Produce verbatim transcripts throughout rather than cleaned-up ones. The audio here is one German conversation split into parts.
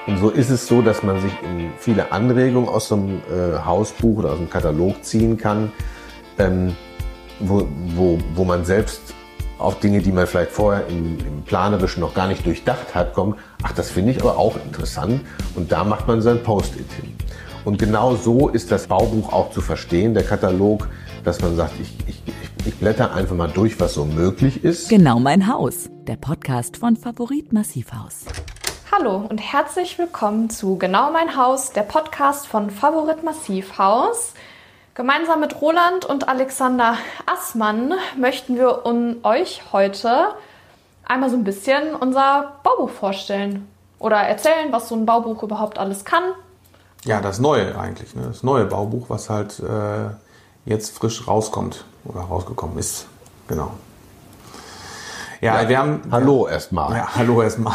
Und so ist es so, dass man sich in viele Anregungen aus so einem äh, Hausbuch oder aus einem Katalog ziehen kann, ähm, wo, wo, wo man selbst auf Dinge, die man vielleicht vorher im, im Planerischen noch gar nicht durchdacht hat, kommt, ach, das finde ich aber auch interessant, und da macht man sein Post-it hin. Und genau so ist das Baubuch auch zu verstehen, der Katalog, dass man sagt, ich, ich, ich blätter einfach mal durch, was so möglich ist. Genau mein Haus, der Podcast von Favorit Massivhaus. Hallo und herzlich willkommen zu Genau mein Haus, der Podcast von Favorit Massivhaus. Gemeinsam mit Roland und Alexander Assmann möchten wir un- euch heute einmal so ein bisschen unser Baubuch vorstellen oder erzählen, was so ein Baubuch überhaupt alles kann. Ja, das Neue eigentlich, ne? Das neue Baubuch, was halt äh, jetzt frisch rauskommt oder rausgekommen ist. Genau. Ja, Ja, wir haben... Hallo ja, erstmal. Ja, hallo erstmal.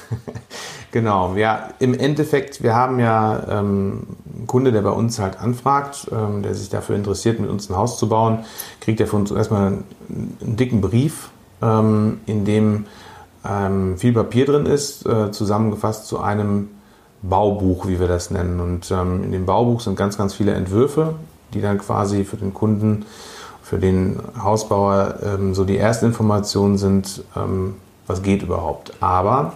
Genau, ja, im Endeffekt, wir haben ja ähm, einen Kunde, der bei uns halt anfragt, ähm, der sich dafür interessiert, mit uns ein Haus zu bauen, kriegt er von uns erstmal einen, einen dicken Brief, ähm, in dem ähm, viel Papier drin ist, äh, zusammengefasst zu einem Baubuch, wie wir das nennen. Und ähm, in dem Baubuch sind ganz, ganz viele Entwürfe, die dann quasi für den Kunden, für den Hausbauer ähm, so die erste Information sind, ähm, was geht überhaupt. Aber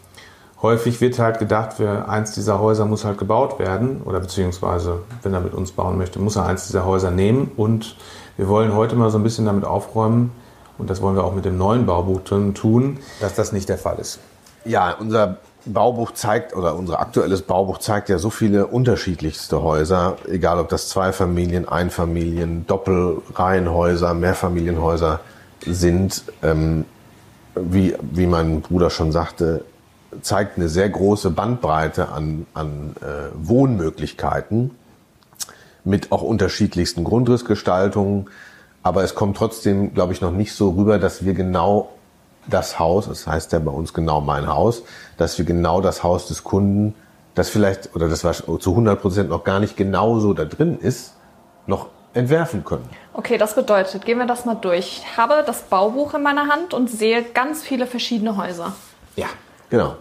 häufig wird halt gedacht, für eins dieser Häuser muss halt gebaut werden oder beziehungsweise, wenn er mit uns bauen möchte, muss er eins dieser Häuser nehmen. Und wir wollen heute mal so ein bisschen damit aufräumen, und das wollen wir auch mit dem neuen Baubuch tun, dass das nicht der Fall ist. Ja, unser Baubuch zeigt, oder unser aktuelles Baubuch zeigt ja so viele unterschiedlichste Häuser, egal ob das Zweifamilien, Einfamilien, Doppelreihenhäuser, Mehrfamilienhäuser sind, ähm, wie, wie mein Bruder schon sagte, zeigt eine sehr große Bandbreite an, an äh, Wohnmöglichkeiten mit auch unterschiedlichsten Grundrissgestaltungen. Aber es kommt trotzdem, glaube ich, noch nicht so rüber, dass wir genau das Haus, das heißt ja bei uns genau mein Haus, dass wir genau das Haus des Kunden, das vielleicht, oder das zu hundert Prozent noch gar nicht genauso da drin ist, noch entwerfen können. Okay, das bedeutet, gehen wir das mal durch. Ich habe das Baubuch in meiner Hand und sehe ganz viele verschiedene Häuser. Ja, genau.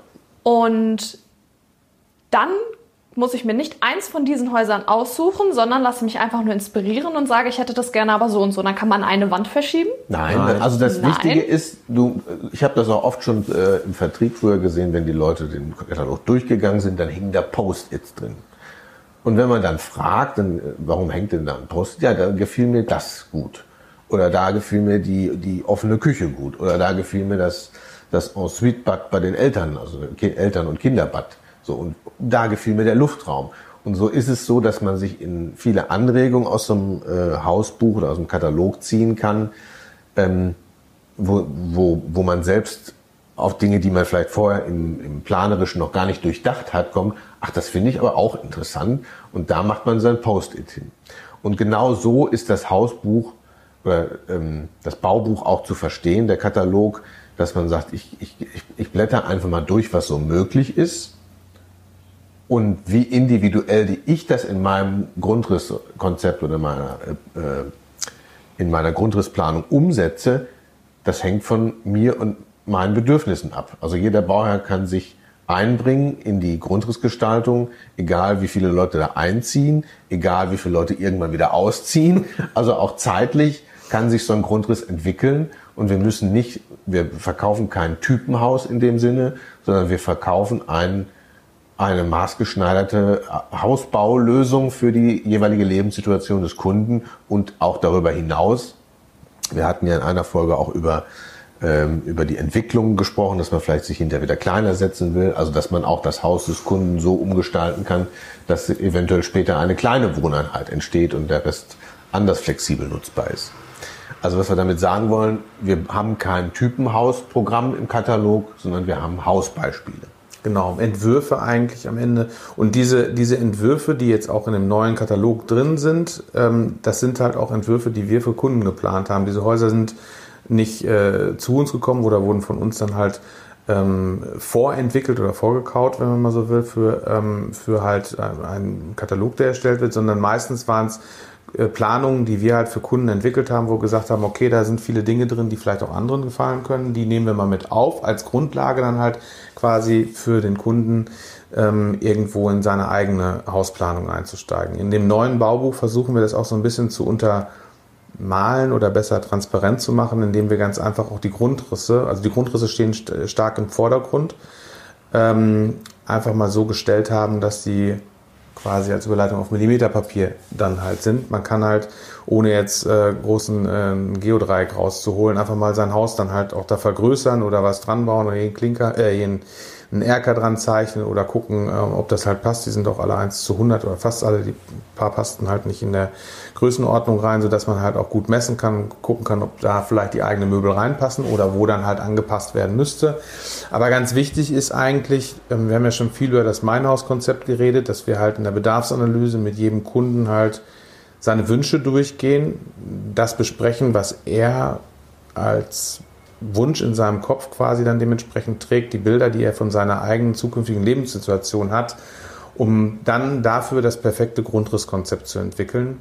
Und dann muss ich mir nicht eins von diesen Häusern aussuchen, sondern lasse mich einfach nur inspirieren und sage, ich hätte das gerne aber so und so. Dann kann man eine Wand verschieben? Nein, Nein. also das Nein. Wichtige ist, du, ich habe das auch oft schon äh, im Vertrieb früher gesehen, wenn die Leute den Katalog durchgegangen sind, dann hingen da Post-its drin. Und wenn man dann fragt, dann, warum hängt denn da ein Post-it? Ja, da gefiel mir das gut. Oder da gefiel mir die, die offene Küche gut. Oder da gefiel mir das, das Ensuite-Bad bei den Eltern, also Eltern- und Kinderbad. So, und da gefiel mir der Luftraum. Und so ist es so, dass man sich in viele Anregungen aus so einem äh, Hausbuch oder aus einem Katalog ziehen kann, ähm, wo, wo, wo man selbst auf Dinge, die man vielleicht vorher im, im Planerischen noch gar nicht durchdacht hat, kommt, ach, das finde ich aber auch interessant, und da macht man sein Post-it hin. Und genau so ist das Hausbuch oder ähm, das Baubuch auch zu verstehen, der Katalog, dass man sagt, ich, ich, ich blätter einfach mal durch, was so möglich ist. Und wie individuell ich das in meinem Grundrisskonzept oder meiner, äh, in meiner Grundrissplanung umsetze, das hängt von mir und meinen Bedürfnissen ab. Also jeder Bauherr kann sich einbringen in die Grundrissgestaltung, egal wie viele Leute da einziehen, egal wie viele Leute irgendwann wieder ausziehen. Also auch zeitlich kann sich so ein Grundriss entwickeln, und wir müssen nicht, wir verkaufen kein Typenhaus in dem Sinne, sondern wir verkaufen ein eine maßgeschneiderte Hausbaulösung für die jeweilige Lebenssituation des Kunden und auch darüber hinaus. Wir hatten ja in einer Folge auch über, ähm, über die Entwicklung gesprochen, dass man vielleicht sich hinterher wieder kleiner setzen will, also dass man auch das Haus des Kunden so umgestalten kann, dass eventuell später eine kleine Wohneinheit entsteht und der Rest anders flexibel nutzbar ist. Also was wir damit sagen wollen, wir haben kein Typenhausprogramm im Katalog, sondern wir haben Hausbeispiele. Genau, Entwürfe eigentlich am Ende. Und diese, diese Entwürfe, die jetzt auch in dem neuen Katalog drin sind, ähm, das sind halt auch Entwürfe, die wir für Kunden geplant haben. Diese Häuser sind nicht äh, zu uns gekommen oder wurden von uns dann halt ähm, vorentwickelt oder vorgekaut, wenn man mal so will, für, ähm, für halt einen Katalog, der erstellt wird, sondern meistens waren es Planungen, die wir halt für Kunden entwickelt haben, wo wir gesagt haben, okay, da sind viele Dinge drin, die vielleicht auch anderen gefallen können, die nehmen wir mal mit auf, als Grundlage dann halt quasi für den Kunden ähm, irgendwo in seine eigene Hausplanung einzusteigen. In dem neuen Baubuch versuchen wir das auch so ein bisschen zu untermalen oder besser transparent zu machen, indem wir ganz einfach auch die Grundrisse, also die Grundrisse stehen st- stark im Vordergrund, ähm, einfach mal so gestellt haben, dass die quasi als Überleitung auf Millimeterpapier dann halt sind. Man kann halt, ohne jetzt äh, großen äh, Geodreieck rauszuholen, einfach mal sein Haus dann halt auch da vergrößern oder was dran bauen oder jeden Klinker, äh, jeden einen Erker dran zeichnen oder gucken, äh, ob das halt passt. Die sind auch alle eins zu hundert oder fast alle. Die paar passten halt nicht in der Größenordnung rein, sodass man halt auch gut messen kann, gucken kann, ob da vielleicht die eigenen Möbel reinpassen oder wo dann halt angepasst werden müsste. Aber ganz wichtig ist eigentlich, ähm, wir haben ja schon viel über das Mein-Haus-Konzept geredet, dass wir halt in der Bedarfsanalyse mit jedem Kunden halt seine Wünsche durchgehen, das besprechen, was er als Wunsch in seinem Kopf quasi dann dementsprechend trägt, die Bilder, die er von seiner eigenen zukünftigen Lebenssituation hat, um dann dafür das perfekte Grundrisskonzept zu entwickeln.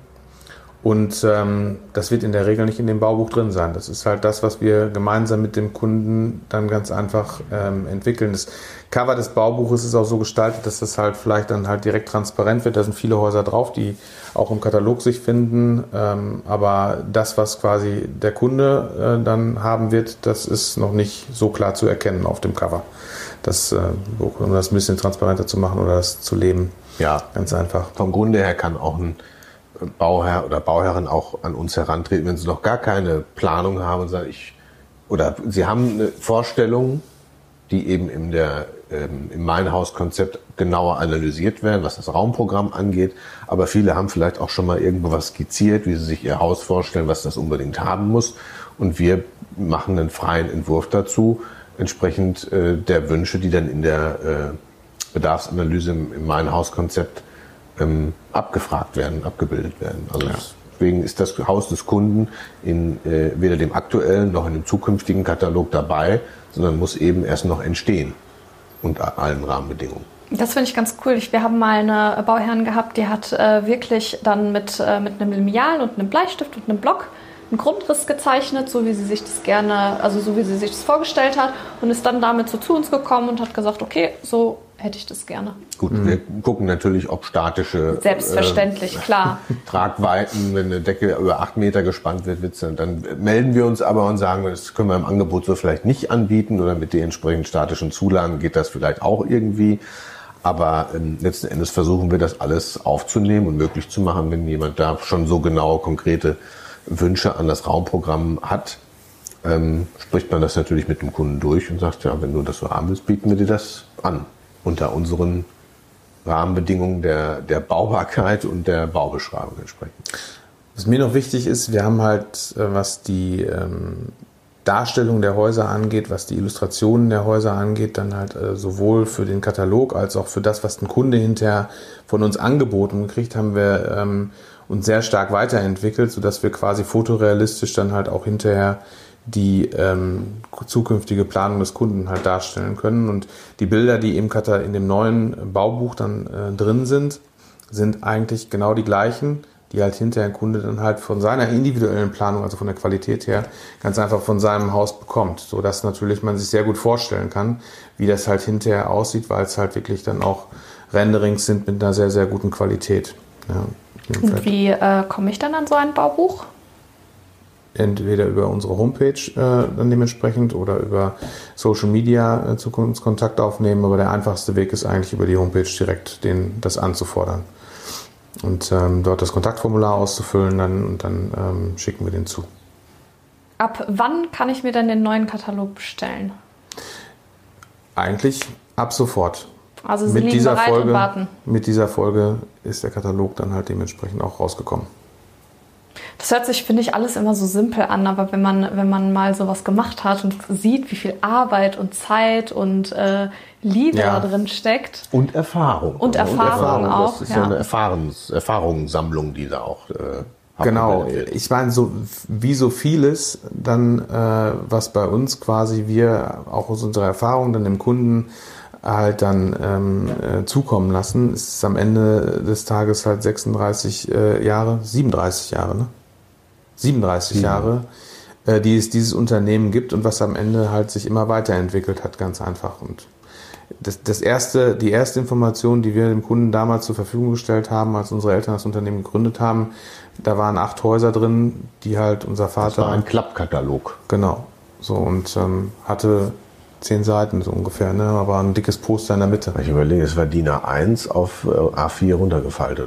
Und ähm, das wird in der Regel nicht in dem Baubuch drin sein. Das ist halt das, was wir gemeinsam mit dem Kunden dann ganz einfach ähm, entwickeln. Das Cover des Baubuches ist auch so gestaltet, dass das halt vielleicht dann halt direkt transparent wird. Da sind viele Häuser drauf, die auch im Katalog sich finden. Ähm, aber das, was quasi der Kunde äh, dann haben wird, das ist noch nicht so klar zu erkennen auf dem Cover. Das, äh, um das ein bisschen transparenter zu machen oder das zu leben. Ja, ganz einfach. Vom Grunde her kann auch ein Bauherr oder Bauherrin auch an uns herantreten, wenn sie noch gar keine Planung haben und sagen, ich, oder sie haben eine Vorstellung, die eben in der, ähm, im Mein-Haus-Konzept genauer analysiert werden, was das Raumprogramm angeht. Aber viele haben vielleicht auch schon mal irgendwo was skizziert, wie sie sich ihr Haus vorstellen, was das unbedingt haben muss. Und wir machen einen freien Entwurf dazu, entsprechend äh, der Wünsche, die dann in der äh, Bedarfsanalyse im, im Mein-Haus-Konzept ähm, abgefragt werden, abgebildet werden. Also ja. Deswegen ist das Haus des Kunden in äh, weder dem aktuellen noch in dem zukünftigen Katalog dabei, sondern muss eben erst noch entstehen unter allen Rahmenbedingungen. Das finde ich ganz cool. Wir haben mal eine Bauherrin gehabt, die hat äh, wirklich dann mit, äh, mit einem Lineal und einem Bleistift und einem Block einen Grundriss gezeichnet, so wie sie sich das gerne, also so wie sie sich das vorgestellt hat, und ist dann damit so zu uns gekommen und hat gesagt, okay, so hätte ich das gerne. Gut, mhm. wir gucken natürlich, ob statische Selbstverständlich, äh, klar. Tragweiten, wenn eine Decke über acht Meter gespannt wird, wird's dann, dann melden wir uns aber und sagen, das können wir im Angebot so vielleicht nicht anbieten oder mit den entsprechenden statischen Zulagen geht das vielleicht auch irgendwie. Aber ähm, letzten Endes versuchen wir das alles aufzunehmen und möglich zu machen, wenn jemand da schon so genaue, konkrete Wünsche an das Raumprogramm hat, ähm, spricht man das natürlich mit dem Kunden durch und sagt, ja, wenn du das so haben willst, bieten wir dir das an. Unter unseren Rahmenbedingungen der, der Baubarkeit und der Baubeschreibung entsprechend. Was mir noch wichtig ist, wir haben halt, was die ähm, Darstellung der Häuser angeht, was die Illustrationen der Häuser angeht, dann halt äh, sowohl für den Katalog als auch für das, was ein Kunde hinterher von uns angeboten gekriegt, haben wir ähm, uns sehr stark weiterentwickelt, sodass wir quasi fotorealistisch dann halt auch hinterher die ähm, zukünftige Planung des Kunden halt darstellen können. Und die Bilder, die im Kata in dem neuen Baubuch dann äh, drin sind, sind eigentlich genau die gleichen, die halt hinterher ein Kunde dann halt von seiner individuellen Planung, also von der Qualität her, ganz einfach von seinem Haus bekommt, sodass natürlich man sich sehr gut vorstellen kann, wie das halt hinterher aussieht, weil es halt wirklich dann auch Renderings sind mit einer sehr, sehr guten Qualität. Ja, und wie äh, komme ich dann an so ein Baubuch? Entweder über unsere Homepage äh, dann dementsprechend oder über Social Media äh, zu uns Kontakt aufnehmen, aber der einfachste Weg ist eigentlich über die Homepage direkt den, das anzufordern und ähm, dort das Kontaktformular auszufüllen dann, und dann ähm, schicken wir den zu. Ab wann kann ich mir dann den neuen Katalog bestellen? Eigentlich ab sofort. Also Sie mit liegen dieser bereit Folge, und warten. Mit dieser Folge ist der Katalog dann halt dementsprechend auch rausgekommen. Das hört sich, finde ich, alles immer so simpel an, aber wenn man, wenn man mal sowas gemacht hat und sieht, wie viel Arbeit und Zeit und äh, Liebe ja. da drin steckt. Und Erfahrung. Und Erfahrung, und Erfahrung auch. Das ist ja ja eine Erfahrungs- Erfahrungssammlung, die da auch äh, genau. Ich meine, so wie so vieles dann, äh, was bei uns quasi wir auch aus unserer Erfahrung dann dem Kunden halt dann ähm, äh, zukommen lassen, ist es am Ende des Tages halt sechsunddreißig äh, Jahre, siebenunddreißig Jahre, ne? siebenunddreißig ja. Jahre, äh, die es dieses Unternehmen gibt und was am Ende halt sich immer weiterentwickelt hat, ganz einfach. Und das, das erste, die erste Information, die wir dem Kunden damals zur Verfügung gestellt haben, als unsere Eltern das Unternehmen gegründet haben, da waren acht Häuser drin, die halt unser Vater... Das war ein Klappkatalog. Genau. So, und ähm, hatte zehn Seiten so ungefähr, ne? Aber ein dickes Poster in der Mitte. Ich überlege, es war D I N A eins auf äh, A vier runtergefaltet.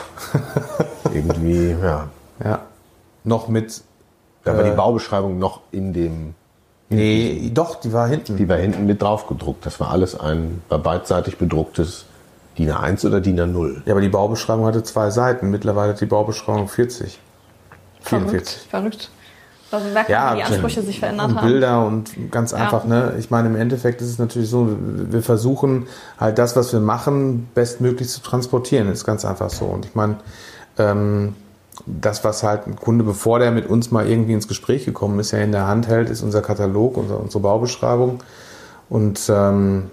Irgendwie, ja. Ja. Noch mit... Da war äh, die Baubeschreibung noch in dem... Nee, doch, die war hinten. Die war hinten mit drauf gedruckt. Das war alles ein war beidseitig bedrucktes D I N A eins oder D I N A null. Ja, aber die Baubeschreibung hatte zwei Seiten. Mittlerweile hat die Baubeschreibung vierzig. vierundvierzig. Verrückt, verrückt. Also merkt ja, man, wie die Ansprüche sich verändert und haben. Bilder und ganz einfach, ja. ne? Ich meine, im Endeffekt ist es natürlich so, wir versuchen halt das, was wir machen, bestmöglich zu transportieren. Das ist ganz einfach so. Und ich meine, ähm, das, was halt ein Kunde, bevor der mit uns mal irgendwie ins Gespräch gekommen ist, ja in der Hand hält, ist unser Katalog, unser, unsere Baubeschreibung. Und ähm,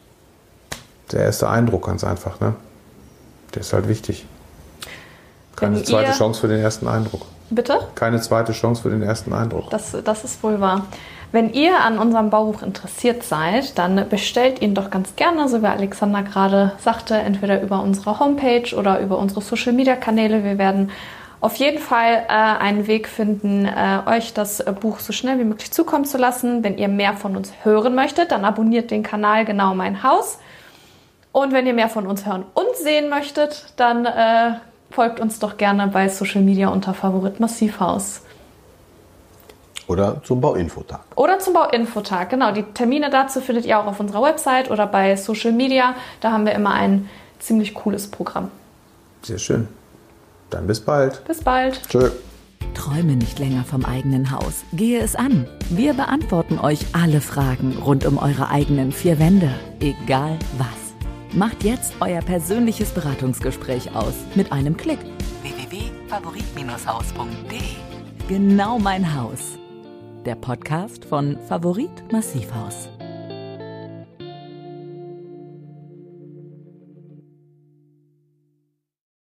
der erste Eindruck, ganz einfach, ne? Der ist halt wichtig. Keine Wenn zweite ihr, Chance für den ersten Eindruck. Bitte? Keine zweite Chance für den ersten Eindruck. Das, das ist wohl wahr. Wenn ihr an unserem Baubuch interessiert seid, dann bestellt ihn doch ganz gerne, so wie Alexander gerade sagte, entweder über unsere Homepage oder über unsere Social-Media-Kanäle. Wir werden auf jeden Fall äh, einen Weg finden, äh, euch das äh, Buch so schnell wie möglich zukommen zu lassen. Wenn ihr mehr von uns hören möchtet, dann abonniert den Kanal Genau mein Haus. Und wenn ihr mehr von uns hören und sehen möchtet, dann äh, folgt uns doch gerne bei Social Media unter Favorit Massivhaus. Oder zum Bauinfotag. Oder zum Bauinfotag, genau. Die Termine dazu findet ihr auch auf unserer Website oder bei Social Media. Da haben wir immer ein ziemlich cooles Programm. Sehr schön. Dann bis bald. Bis bald. Tschö. Träume nicht länger vom eigenen Haus. Gehe es an. Wir beantworten euch alle Fragen rund um eure eigenen vier Wände. Egal was. Macht jetzt euer persönliches Beratungsgespräch aus mit einem Klick. w w w punkt favorit haus punkt de Genau mein Haus. Der Podcast von Favorit Massivhaus.